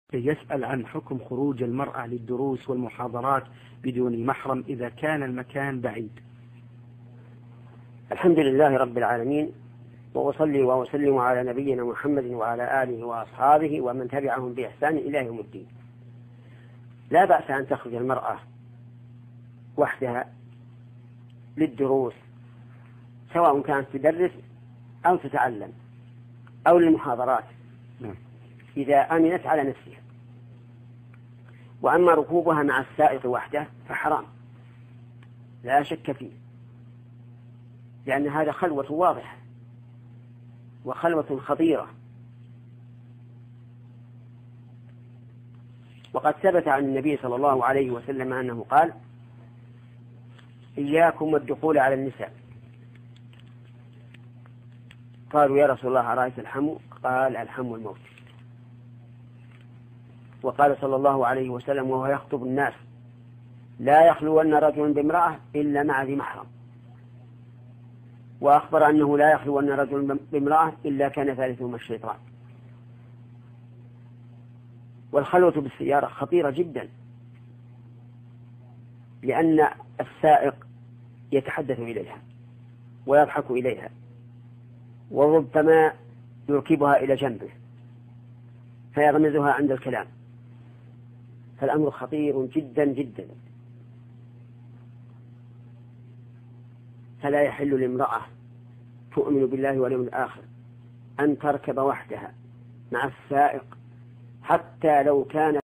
يسأل عن حكم خروج المرأة للدروس والمحاضرات بدون محرم إذا كان المكان بعيد. الحمد لله رب العالمين، وأصلي وأسلم على نبينا محمد وعلى آله وأصحابه ومن تبعهم بإحسان إلى يوم الدين. لا بأس أن تخرج المرأة وحدها للدروس، سواء كانت تدرس أو تتعلم أو للمحاضرات، إذا أمنت على نفسها. وأما ركوبها مع السائق وحده فحرام لا شك فيه، لأن هذا خلوة واضحة وخلوة خطيرة. وقد ثبت عن النبي صلى الله عليه وسلم أنه قال: إياكم والدخول على النساء. قالوا: يا رسول الله أرأيت الحمو؟ قال: الحمو الموت. وقال صلى الله عليه وسلم وهو يخطب الناس: لا يخلون رجل بامرأة إلا مع ذي محرم. وأخبر أنه لا يخلون رجل بامرأة إلا كان ثالثهما الشيطان. والخلوة بالسيارة خطيرة جدا، لأن السائق يتحدث إليها ويضحك إليها، وربما يركبها إلى جنبه فيغمزها عند الكلام. فالأمر خطير جدا جدا، فلا يحل لامرأة تؤمن بالله واليوم الآخر أن تركب وحدها مع السائق، حتى لو كان